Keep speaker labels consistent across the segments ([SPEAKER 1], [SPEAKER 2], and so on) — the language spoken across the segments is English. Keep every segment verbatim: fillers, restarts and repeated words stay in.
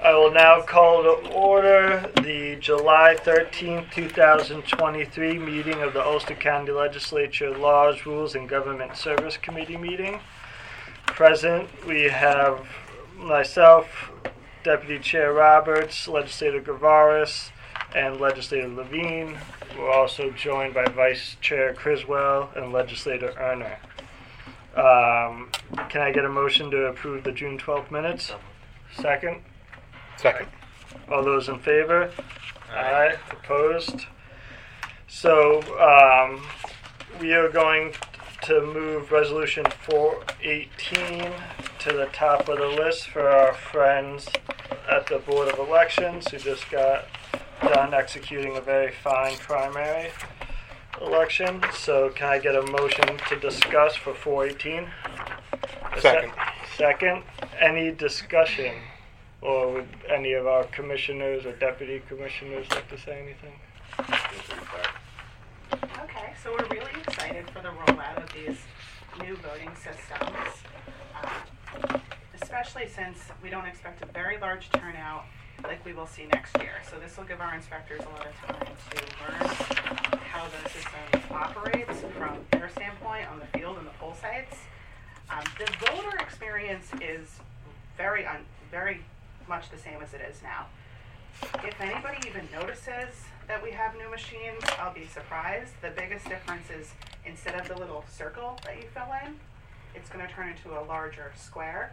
[SPEAKER 1] I will now call to order the July thirteenth, two thousand twenty-three meeting of the Ulster County Legislature Laws, Rules, and Government Service Committee meeting. Present, we have myself, Deputy Chair Roberts, Legislator Gavaris, and Legislator Levine. We're also joined by Vice Chair Criswell and Legislator Erner. Um, can I get a motion to approve the June twelfth minutes? Second?
[SPEAKER 2] Second.
[SPEAKER 1] All those in favor? Aye. Aye. Opposed? So um, we are going to move Resolution four eighteen to the top of the list for our friends at the Board of Elections who just got done executing a very fine primary election. So can I get a motion to discuss for four eighteen?
[SPEAKER 2] Second.
[SPEAKER 1] Se- second. Any discussion? Or would any of our commissioners or deputy commissioners like to say anything?
[SPEAKER 3] Okay, so we're really excited for the rollout of these new voting systems, uh, especially since we don't expect a very large turnout like we will see next year. So this will give our inspectors a lot of time to learn how the system operates from their standpoint on the field and the poll sites. Um, the voter experience is very, un- very much the same as it is now. If anybody even notices that we have new machines, I'll be surprised. The biggest difference is instead of the little circle that you fill in, it's going to turn into a larger square.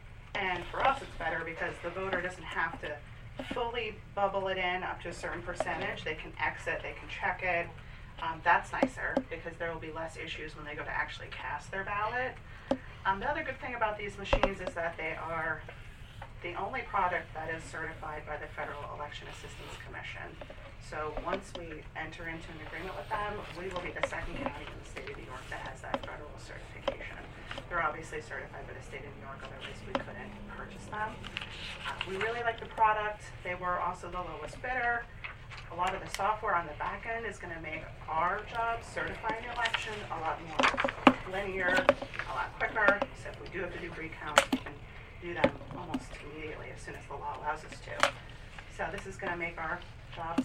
[SPEAKER 3] And for us, it's better because the voter doesn't have to fully bubble it in up to a certain percentage. They can exit, they can check it. Um, that's nicer because there will be less issues when they go to actually cast their ballot. Um, the other good thing about these machines is that they are the only product that is certified by the Federal Election Assistance Commission. So once we enter into an agreement with them, we will be the second county in the state of New York that has that federal certification. They're obviously certified by the state of New York, otherwise we couldn't purchase them. Uh, we really like the product. They were also the lowest bidder. A lot of the software on the back end is going to make our job certifying the election a lot more linear, a lot quicker. So if we do have to do recounts, we can do them almost immediately as soon as the law allows us to. So this is going to make our jobs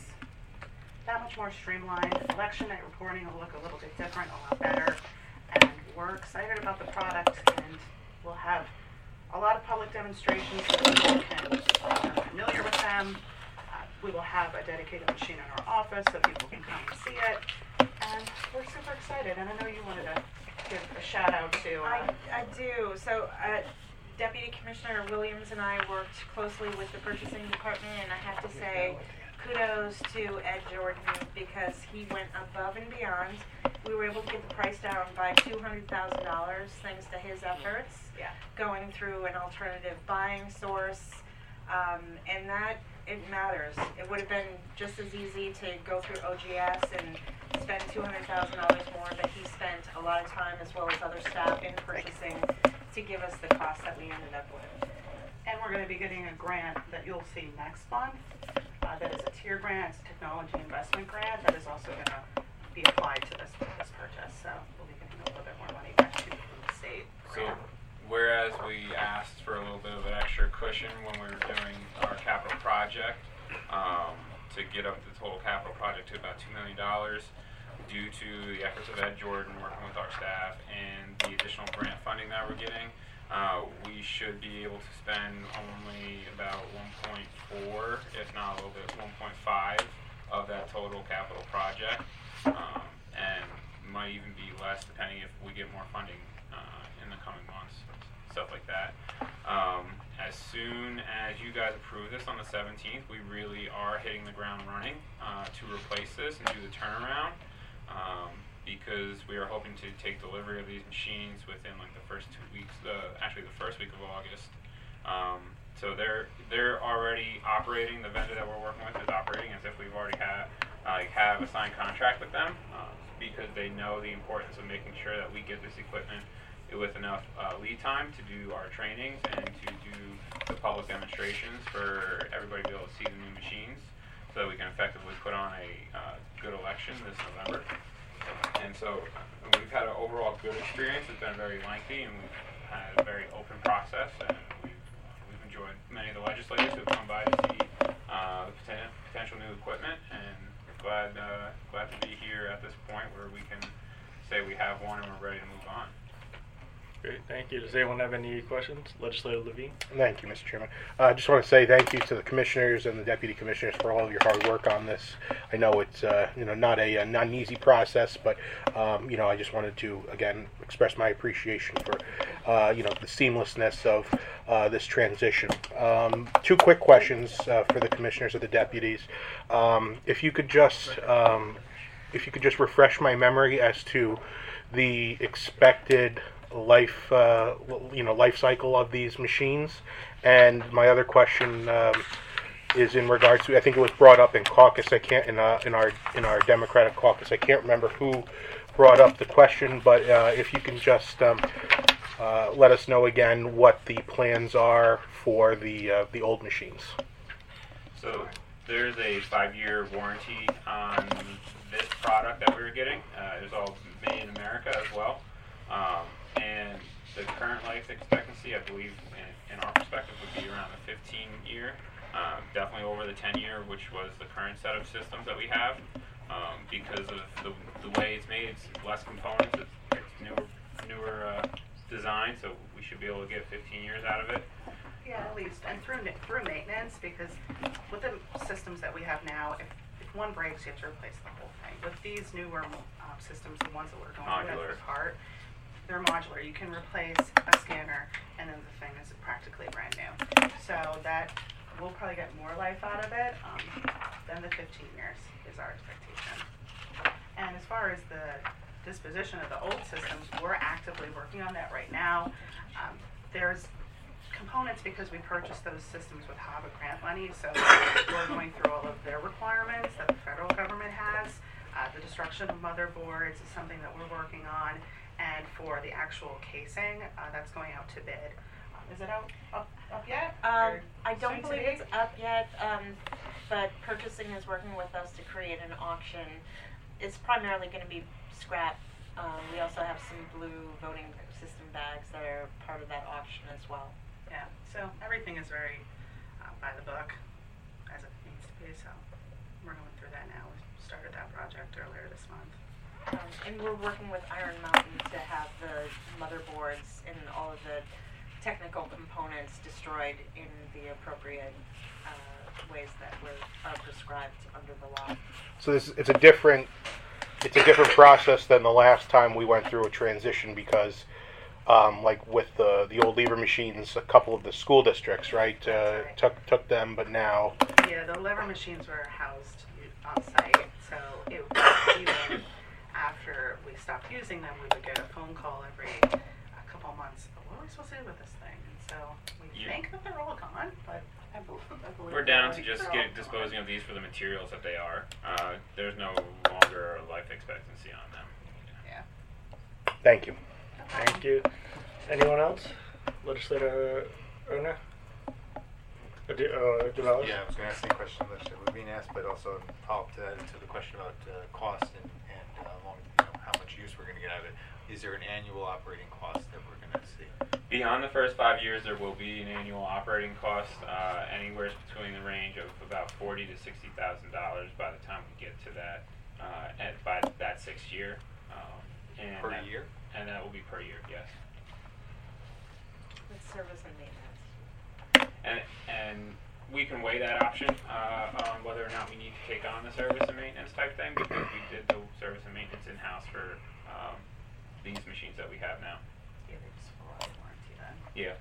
[SPEAKER 3] that much more streamlined. Election night reporting will look a little bit different, a lot better, and we're excited about the product, and we'll have a lot of public demonstrations so that people can become familiar with them. Uh, we will have a dedicated machine in our office so people can come and see it, and we're super excited. And I know you wanted to give a shout out to... Uh,
[SPEAKER 4] I, I do. So uh, Deputy Commissioner Williams and I worked closely with the purchasing department, and I have to say kudos to Ed Jordan because he went above and beyond. We were able to get the price down by two hundred thousand dollars thanks to his efforts,
[SPEAKER 3] yeah.
[SPEAKER 4] going through an alternative buying source, um, and that, it matters. It would have been just as easy to go through O G S and spend two hundred thousand dollars more, but he spent a lot of time as well as other staff in purchasing to give us the cost that we ended up with.
[SPEAKER 3] And we're going to be getting a grant that you'll see next month. Uh, that is a tier grant, it's a technology investment grant that is also going to be applied to this, this purchase. So we'll be getting a little bit more money back to the state.
[SPEAKER 2] So, whereas we asked for a little bit of an extra cushion when we were doing our capital project, um, to get up the total capital project to about two million dollars, due to the efforts of Ed Jordan working with our staff and the additional grant funding that we're getting, uh, we should be able to spend only about one point four, if not a little bit, one point five of that total capital project, um, and might even be less depending if we get more funding uh, in the coming months, stuff like that. Um, as soon as you guys approve this on the seventeenth, we really are hitting the ground running uh, to replace this and do the turnaround. Um, because we are hoping to take delivery of these machines within like the first two weeks, uh, actually the first week of August. Um, so they're they're already operating. The vendor that we're working with is operating as if we've already had uh, have a signed contract with them, uh, because they know the importance of making sure that we get this equipment with enough uh, lead time to do our trainings and to do the public demonstrations for everybody to be able to see the new machines, so that we can effectively put on a uh, good election this November. And so we've had an overall good experience. It's been very lengthy, and we've had a very open process, and we've, we've enjoyed many of the legislators who come by to see uh, the poten- potential new equipment, and glad uh, glad to be here at this point where we can say we have one and we're ready to move on.
[SPEAKER 1] Great, thank you. Does anyone have any questions? Legislator Levine?
[SPEAKER 5] Thank you, Mister Chairman. I uh, just want to say thank you to the commissioners and the deputy commissioners for all of your hard work on this. I know it's uh, you know not a, a not an easy process, but um, you know I just wanted to again express my appreciation for uh, you know the seamlessness of uh, this transition. Um, two quick questions uh, for the commissioners or the deputies. Um, if you could just um, if you could just refresh my memory as to the expected life uh, you know life cycle of these machines. And my other question um, is in regards to, I think it was brought up in caucus, I can't in, uh, in our in our Democratic caucus, I can't remember who brought up the question, but uh, if you can just um, uh, let us know again what the plans are for the uh, the old machines.
[SPEAKER 2] So there's a five-year warranty on this product that we were getting. Uh, it was all made in America as well. Um, and the current life expectancy, I believe, in, in our perspective, would be around the fifteen year, uh, definitely over the ten year, which was the current set of systems that we have. Um, because of the, the way it's made, it's less components, it's, it's newer, newer uh, design, so we should be able to get fifteen years out of it.
[SPEAKER 3] Yeah, at least, and through ma- through maintenance, because with the systems that we have now, if, if one breaks, you have to replace the whole thing. With these newer um, systems, the ones that we're going
[SPEAKER 2] Modular.
[SPEAKER 3] with apart, they're modular. You can replace a scanner, and then the thing is practically brand new. So that we'll probably get more life out of it um, than the fifteen years is our expectation. And as far as the disposition of the old systems, we're actively working on that right now. Um, there's components, because we purchased those systems with H A B A grant money, so we're going through all of their requirements that the federal government has. Uh, the destruction of motherboards is something that we're working on, and for the actual casing, uh, that's going out to bid. Um, is it out up, up yet?
[SPEAKER 4] Um,
[SPEAKER 3] Or
[SPEAKER 4] I don't
[SPEAKER 3] soon to
[SPEAKER 4] believe
[SPEAKER 3] be?
[SPEAKER 4] it's up yet, um, but purchasing is working with us to create an auction. It's primarily going to be scrap. Um, we also have some blue voting system bags that are part of that auction as well.
[SPEAKER 3] Yeah, so everything is very uh, by the book, as it needs to be, so we're going through that now. We started that project earlier this month.
[SPEAKER 4] Um, and we're working with Iron Mountain to have the motherboards and all of the technical components destroyed in the appropriate uh, ways that were are prescribed under the law.
[SPEAKER 5] So this, it's a different it's a different process than the last time we went through a transition, because um, like with the the old lever machines, a couple of the school districts, right, uh,
[SPEAKER 3] right.
[SPEAKER 5] took took them, but now
[SPEAKER 3] Yeah, the lever machines were housed on site, so it even after we stopped using them, we would get a phone call every a couple months. What are we supposed to do with this thing? And so we
[SPEAKER 2] You-
[SPEAKER 3] think that they're all gone, but I believe, I believe
[SPEAKER 2] We're down to
[SPEAKER 3] they're
[SPEAKER 2] just
[SPEAKER 3] all
[SPEAKER 2] get
[SPEAKER 3] gone.
[SPEAKER 2] disposing of these for the materials that they are. Uh, there's no longer a life expectancy on them.
[SPEAKER 3] Yeah.
[SPEAKER 5] thank you.
[SPEAKER 1] Thank you. Anyone else? Legislator Erna? Uh, De- uh, Develis?
[SPEAKER 6] Yeah, I was going to ask the question that was being asked, but also follow up to that into the question about uh, cost and, and uh, long, you know, how much use we're going to get out of it. Is there an annual operating cost that we're going to see?
[SPEAKER 2] Beyond the first five years, there will be an annual operating cost, uh, anywhere between the range of about forty to sixty thousand dollars by the time we get to that, uh, at by that sixth year. Um, and
[SPEAKER 6] Per
[SPEAKER 2] that,
[SPEAKER 6] year?
[SPEAKER 2] And that will be per year, yes.
[SPEAKER 4] With service and maintenance.
[SPEAKER 2] And and we can weigh that option uh, on whether or not we need to take on the service and maintenance type thing, because we did the service and maintenance in house for um, these machines that we have now.
[SPEAKER 3] Yeah, they just full out of warranty then.
[SPEAKER 2] Yeah.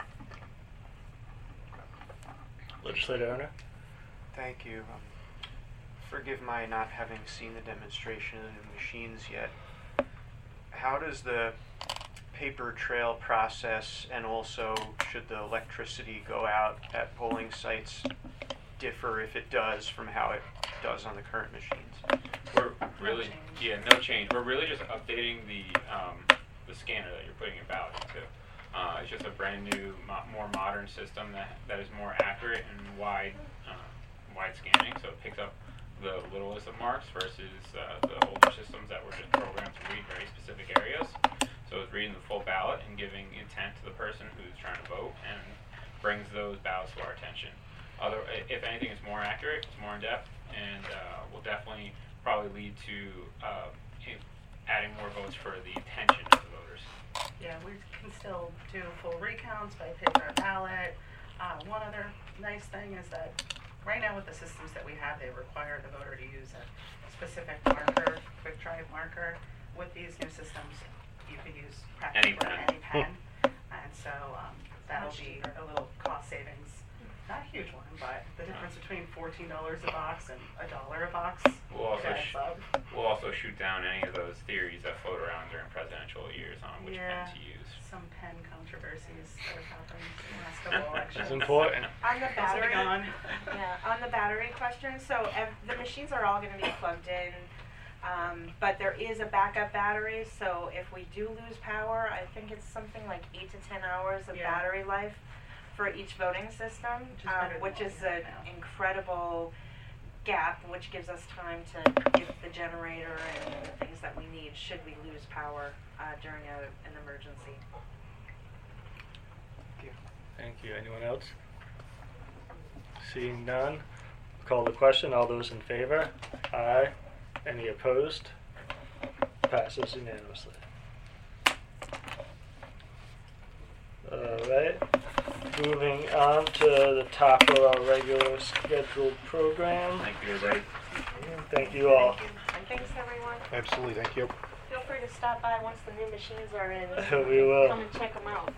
[SPEAKER 1] Legislator Erna?
[SPEAKER 7] Thank you. Um, forgive my not having seen the demonstration of the machines yet. How does the paper trail process, and also should the electricity go out at polling sites, differ, if it does, from how it does on the current machines?
[SPEAKER 2] We're really,
[SPEAKER 3] change.
[SPEAKER 2] yeah, no change. We're really just updating the um, the scanner that you're putting your ballot into. Uh, it's just a brand new, mo- more modern system that that is more accurate and wide, uh, wide scanning. So it picks up the littlest of marks versus uh, the older systems that were just programmed to read very specific areas. So it's reading the full ballot and giving intent to the person who's trying to vote, and brings those ballots to our attention. Other, if anything, it's more accurate, it's more in depth, and uh, will definitely probably lead to uh, adding more votes for the attention of the voters.
[SPEAKER 3] Yeah, we can still do full recounts by paper ballot. Uh, one other nice thing is that right now with the systems that we have, they require the voter to use a specific marker, quick drive marker. With these new systems, you could use
[SPEAKER 2] Any
[SPEAKER 3] practically
[SPEAKER 2] pen.
[SPEAKER 3] any pen. And so um, that'll be a little cost savings. Not a huge one, but the difference between fourteen dollars a box and a dollar a box.
[SPEAKER 2] We'll also,
[SPEAKER 3] it adds
[SPEAKER 2] sh-
[SPEAKER 3] up.
[SPEAKER 2] we'll also shoot down any of those theories that float around during presidential years on which
[SPEAKER 3] Yeah.
[SPEAKER 2] pen to use.
[SPEAKER 3] Some pen controversies that have happened in the last couple of elections.
[SPEAKER 1] It's important.
[SPEAKER 4] On the
[SPEAKER 3] Those are
[SPEAKER 4] battery,
[SPEAKER 3] gone.
[SPEAKER 4] yeah, on the battery question, so ev- the machines are all gonna be plugged in, um, but there is a backup battery, so if we do lose power, I think it's something like eight to ten hours of
[SPEAKER 3] Yeah.
[SPEAKER 4] battery life for each voting system,
[SPEAKER 3] Which is
[SPEAKER 4] um,
[SPEAKER 3] better than
[SPEAKER 4] which
[SPEAKER 3] what
[SPEAKER 4] is
[SPEAKER 3] we have
[SPEAKER 4] an
[SPEAKER 3] now.
[SPEAKER 4] incredible gap, which gives us time to get the generator and the things that we need should we lose power uh, during a, an emergency.
[SPEAKER 1] Thank you. Anyone else? Seeing none, call the question. All those in favor? Aye. Any opposed? Passes unanimously. Alright, moving on to the top of our regular scheduled program.
[SPEAKER 2] Thank you, everybody.
[SPEAKER 1] Thank you all.
[SPEAKER 4] Thank you. And thanks everyone.
[SPEAKER 5] Absolutely, thank you.
[SPEAKER 4] Feel free to stop by once the new machines are in.
[SPEAKER 1] We will.
[SPEAKER 4] Come and check them out.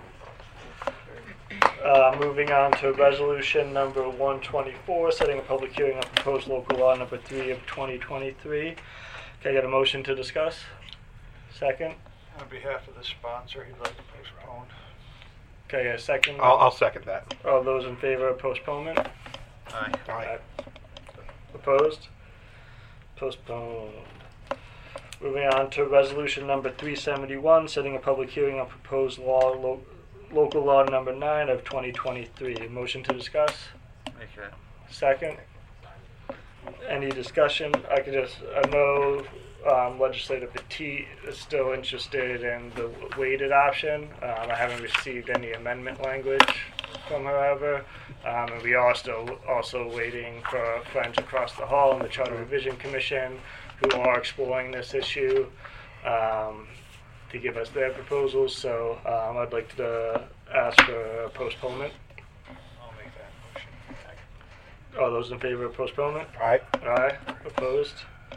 [SPEAKER 1] Uh, moving on to resolution number one twenty-four, setting a public hearing on proposed local law number three of twenty twenty-three. Can I get a motion to discuss? Second?
[SPEAKER 8] On behalf of the sponsor, he'd like to postpone.
[SPEAKER 1] Can I get a second?
[SPEAKER 5] I'll, I'll second that.
[SPEAKER 1] All those in favor of postponement?
[SPEAKER 6] Aye.
[SPEAKER 5] Aye.
[SPEAKER 1] Opposed? Postponed. Moving on to resolution number three seventy-one, setting a public hearing on proposed law, lo- local law number nine of twenty twenty-three. A motion to discuss?
[SPEAKER 6] Make that.
[SPEAKER 1] Second? Any discussion? I could just, I know um, Legislator Petit is still interested in the weighted option. Um, I haven't received any amendment language from her ever. Um, and we are still also waiting for our friends across the hall and the Charter Revision Commission who are exploring this issue um, to give us their proposals. So um, I'd like to ask for a postponement.
[SPEAKER 8] I'll make that motion.
[SPEAKER 1] All those in favor of postponement?
[SPEAKER 5] Aye.
[SPEAKER 1] Aye. Opposed?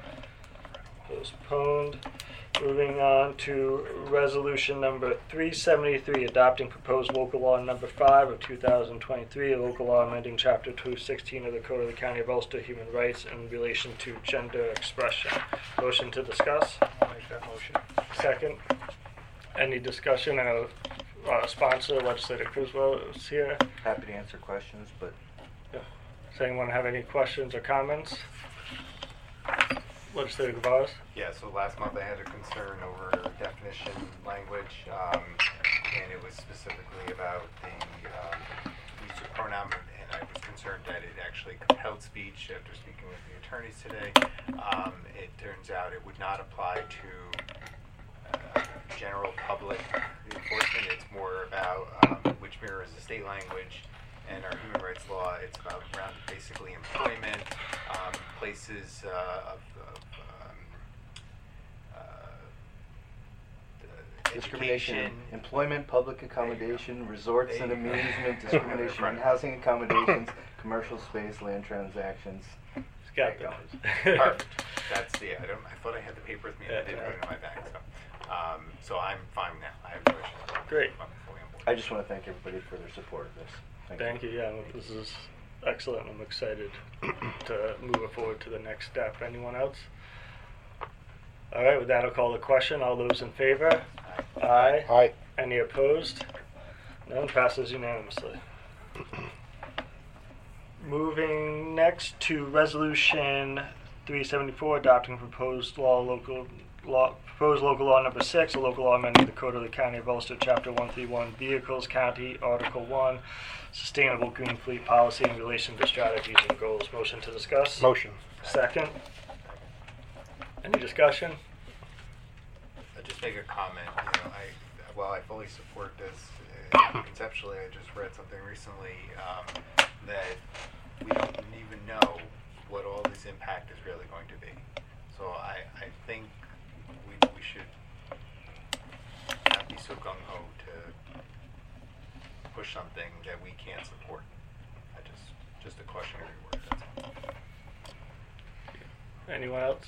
[SPEAKER 1] Postponed. Moving on to resolution number three seventy-three, adopting proposed local law number five of two thousand twenty-three, a local law amending chapter two sixteen of the Code of the County of Ulster, Human Rights in relation to gender expression. Motion to discuss?
[SPEAKER 8] I'll make that motion.
[SPEAKER 1] Second. Any discussion? I know uh, sponsor, Legislator Criswell, is here.
[SPEAKER 9] Happy to answer questions, but
[SPEAKER 1] Does anyone have any questions or comments? Legislator Gavaz?
[SPEAKER 6] Yeah, so last month I had a concern over definition language, um, and it was specifically about the um, use of pronoun, and I was concerned that it actually compelled speech. After speaking with the attorneys today, um, it turns out it would not apply to uh, general public enforcement. It's more about um, which mirrors the state language. And our human rights law, it's about around basically employment, um, places uh, of, of um, uh,
[SPEAKER 9] discrimination,
[SPEAKER 6] education.
[SPEAKER 9] employment, public accommodation, resorts
[SPEAKER 6] There
[SPEAKER 9] and
[SPEAKER 6] you go.
[SPEAKER 9] amusement, discrimination in housing accommodations, commercial space, land transactions.
[SPEAKER 1] It's got
[SPEAKER 6] There you
[SPEAKER 1] those.
[SPEAKER 6] Perfect. That's the. I don't. I thought I had the paper with me, and I didn't put it in my bag. So, um, so I'm fine now. I have no issues.
[SPEAKER 1] Great.
[SPEAKER 6] I'm fully on board.
[SPEAKER 9] I just want to thank everybody for their support of this. Thank,
[SPEAKER 1] Thank you. Yeah, this is excellent. I'm excited to move it forward to the next step. Anyone else? All right, with that, I'll call the question. All those in favor? Aye.
[SPEAKER 5] Aye.
[SPEAKER 1] Any opposed? None. Passes unanimously. Moving next to resolution three seventy-four, adopting proposed law local law proposed local law number six, a local law amending the Code of the County of Ulster, Chapter one thirty-one, Vehicles, County, Article one, Sustainable Green Fleet Policy in relation to strategies and goals. Motion to discuss?
[SPEAKER 5] Motion.
[SPEAKER 1] Second. Any discussion?
[SPEAKER 6] I'll just make a comment. You know, I while I fully support this, conceptually, I just read something recently um, that we don't even know what all this impact is really going to be. So I, I think we, we should not be so gung-ho to push something that we can't support. I just, just a cautionary word, that's all.
[SPEAKER 1] Anyone else?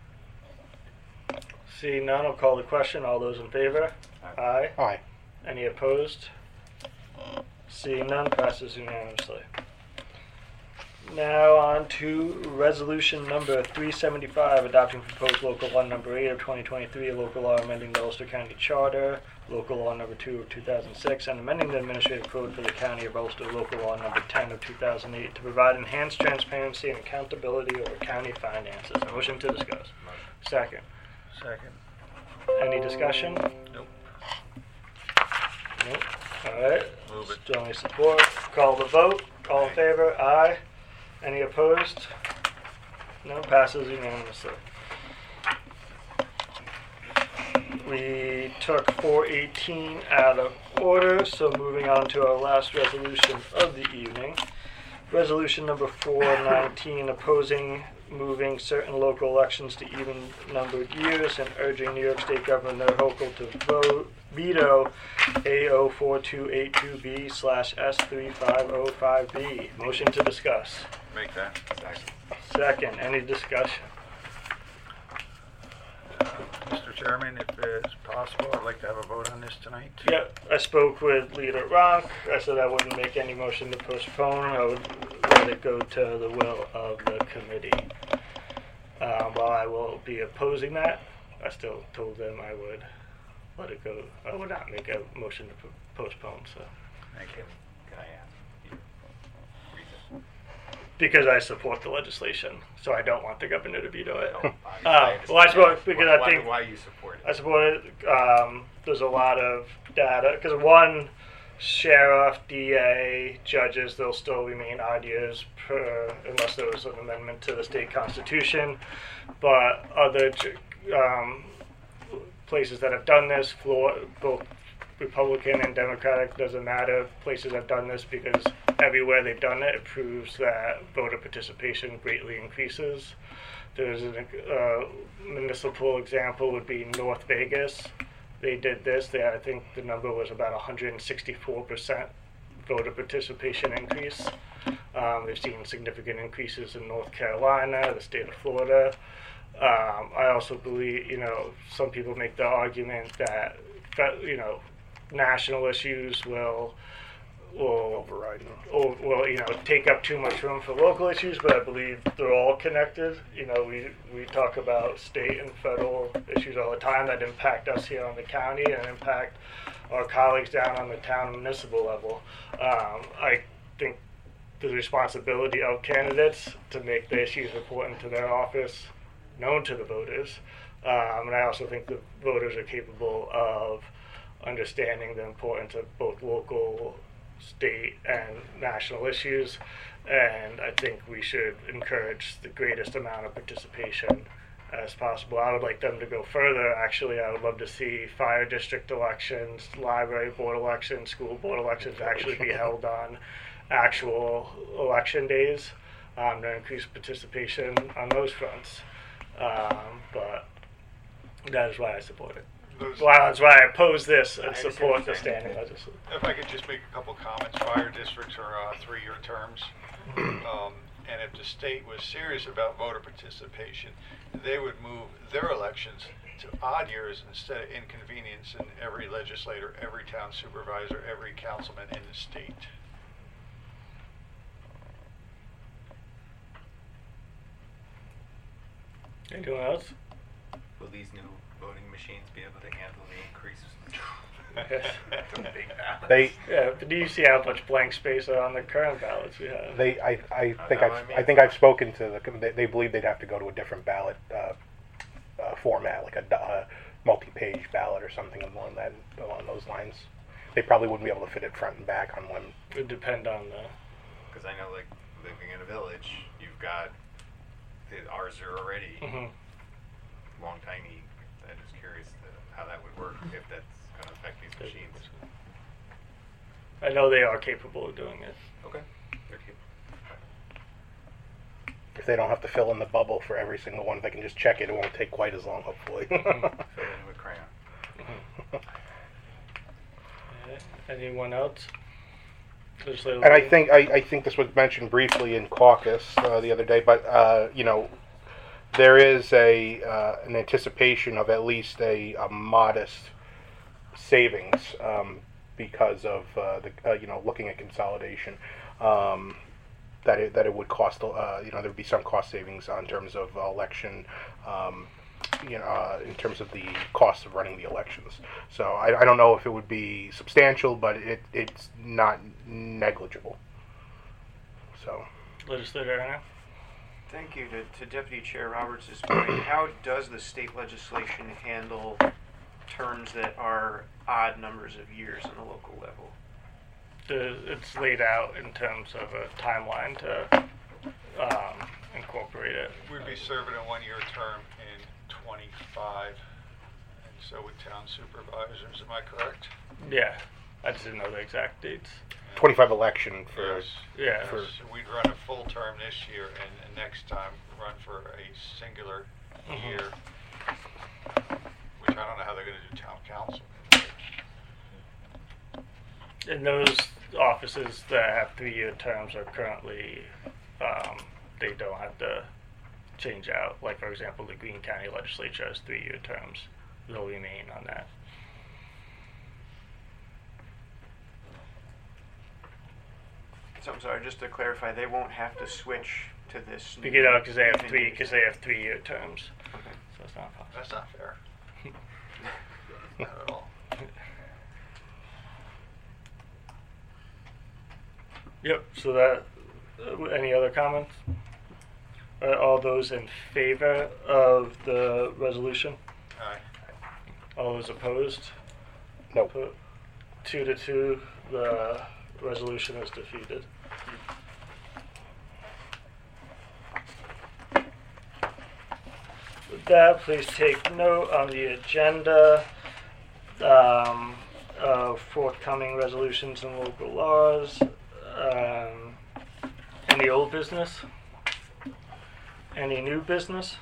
[SPEAKER 1] Seeing none, I'll call the question. All those in favor? Aye.
[SPEAKER 5] Aye.
[SPEAKER 1] Any opposed? Seeing none, passes unanimously. Now on to resolution number three seventy-five, adopting proposed local law number eight of twenty twenty-three, a local law amending the Ulster County Charter, local law number two of two thousand six, and amending the administrative code for the County of Ulster, local law number ten of two thousand eight, to provide enhanced transparency and accountability over county finances. Motion to discuss. Second.
[SPEAKER 8] Second.
[SPEAKER 1] Any discussion?
[SPEAKER 8] Nope.
[SPEAKER 1] Nope. All right.
[SPEAKER 8] Move it.
[SPEAKER 1] Strongly support. Call the vote. All in favor? Aye. Any opposed? No. Passes unanimously. We took four eighteen out of order, so moving on to our last resolution of the evening. Resolution number four nineteen, opposing moving certain local elections to even-numbered years and urging New York State Governor Hochul to vote, veto A zero four two eight two B slash S three five zero five B. Motion to discuss.
[SPEAKER 8] Make that.
[SPEAKER 6] Second.
[SPEAKER 1] Second, any discussion?
[SPEAKER 8] Mister Chairman, if it's possible, I'd like to have a vote on this tonight.
[SPEAKER 1] Yep, I spoke with Leader Ronk. I said I wouldn't make any motion to postpone. I would let it go to the will of the committee. Um, while I will be opposing that, I still told them I would let it go. I would not make a motion to po- postpone. So,
[SPEAKER 8] Thank you.
[SPEAKER 6] Can I ask you reason?
[SPEAKER 1] because I support the legislation, so I don't want the governor to veto it.
[SPEAKER 6] No, obviously,
[SPEAKER 1] Uh,
[SPEAKER 6] I
[SPEAKER 1] well, I suppose
[SPEAKER 6] understand
[SPEAKER 1] because
[SPEAKER 6] why,
[SPEAKER 1] I think
[SPEAKER 6] why you support
[SPEAKER 1] I
[SPEAKER 6] it.
[SPEAKER 1] support it. Um, there's a lot of data because one, sheriff, D A, judges, they'll still remain odd years per, unless there was an amendment to the state constitution. But other um, places that have done this, Florida, both Republican and Democratic, doesn't matter. Places have done this because everywhere they've done it, it proves that voter participation greatly increases. There's a uh, municipal example would be North Vegas. They did this. They, I think the number was about one hundred sixty-four percent voter participation increase. Um, we've seen significant increases in North Carolina, the state of Florida. Um, I also believe, you know, some people make the argument that, that you know, national issues will will override, or will you know take up too much room for local issues, but I believe they're all connected. You know, we we talk about state and federal issues all the time that impact us here on the county and impact our colleagues down on the town municipal level. Um, I think the responsibility of candidates to make the issues important to their office known to the voters, um, and I also think the voters are capable of understanding the importance of both local, state, and national issues, and I think we should encourage the greatest amount of participation as possible. I would like them to go further. Actually, I would love to see fire district elections, library board elections, school board elections actually be held on actual election days um, to increase participation on those fronts. Um, but that is why I support it.
[SPEAKER 8] Those-
[SPEAKER 1] Well, that's why I oppose this and
[SPEAKER 6] I understand
[SPEAKER 1] support
[SPEAKER 6] what
[SPEAKER 1] the
[SPEAKER 6] you're saying.
[SPEAKER 1] standing legislation.
[SPEAKER 8] If I could just make a couple comments, fire districts are uh, three-year terms. Um, and if the state was serious about voter participation, they would move their elections to odd years instead of inconveniencing every legislator, every town supervisor, every councilman in the state.
[SPEAKER 1] Anyone else?
[SPEAKER 6] Will these new voting machines be able to handle the increase?
[SPEAKER 1] Yes.
[SPEAKER 6] The big ballot?
[SPEAKER 5] They,
[SPEAKER 1] Yeah, but do you see how much blank space are on the current ballots we have?
[SPEAKER 5] they, I, I think
[SPEAKER 6] know
[SPEAKER 5] I've,
[SPEAKER 6] what I mean.
[SPEAKER 5] I think I've spoken to the, com- they, they believe they'd have to go to a different ballot, uh, uh, format, like a, d- uh, multi-page ballot or something along that, along those lines. They probably wouldn't be able to fit it front and back on one.
[SPEAKER 1] It would depend on the.
[SPEAKER 6] Because I know, like, living in a village, you've got, the, ours are already
[SPEAKER 1] Mhm.
[SPEAKER 6] long, tiny. I'm just curious to how that would work, if that's going to affect these machines.
[SPEAKER 1] I know they are capable of doing it.
[SPEAKER 6] Okay. They're cute.
[SPEAKER 5] If they don't have to fill in the bubble for every single one, if they can just check it, it won't take quite as long, hopefully.
[SPEAKER 6] Fill it in with crayon.
[SPEAKER 1] Anyone else? Legislative
[SPEAKER 5] And I
[SPEAKER 1] Lee?
[SPEAKER 5] think I, I think this was mentioned briefly in caucus uh, the other day, but uh, you know, there is a uh, an anticipation of at least a, a modest savings um, because of uh, the uh, you know looking at consolidation. Um, that it, that it would cost uh, you know there would be some cost savings on terms of election. Um, you know, uh, in terms of the cost of running the elections. So I, I don't know if it would be substantial, but it, it's not negligible. So.
[SPEAKER 1] Legislator Arno?
[SPEAKER 7] Thank you to, to Deputy Chair Roberts' point. How does the state legislation handle terms that are odd numbers of years on the local level?
[SPEAKER 1] The, it's laid out in terms of a timeline to um, incorporate it.
[SPEAKER 8] We'd be serving a one-year term in twenty-five, and so would town supervisors, am I correct?
[SPEAKER 1] Yeah, I just didn't know the exact dates.
[SPEAKER 5] twenty-five election for.
[SPEAKER 8] Yes.
[SPEAKER 1] Yeah.
[SPEAKER 8] Yes. So we'd run a full term this year, and, and next time run for a singular
[SPEAKER 1] Mhm.
[SPEAKER 8] year, which I don't know how they're going to do town council.
[SPEAKER 1] And those offices that have three-year terms are currently, um, they don't have to change out. Like, for example, the Greene County Legislature has three-year terms. They'll remain on that.
[SPEAKER 7] So I'm sorry, just to clarify, they won't have to switch to this.
[SPEAKER 1] You know, because they have
[SPEAKER 7] new-
[SPEAKER 1] three, because they have three-year terms.
[SPEAKER 7] Okay.
[SPEAKER 1] So it's not possible.
[SPEAKER 8] That's not fair. Not at all.
[SPEAKER 1] Yep, so that, uh, any other comments? Uh, all those in favor of the resolution?
[SPEAKER 8] Aye.
[SPEAKER 1] All those opposed?
[SPEAKER 5] No.
[SPEAKER 1] Po- Two to two, the resolution is defeated. With that, please take note on the agenda um, of forthcoming resolutions and local laws. Um, any old business? Any new business?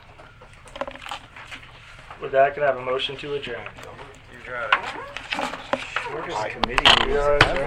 [SPEAKER 1] With that, can I have a motion to adjourn?
[SPEAKER 8] You got it.
[SPEAKER 9] Shortest committee
[SPEAKER 1] We are
[SPEAKER 9] meetings
[SPEAKER 1] adjourned.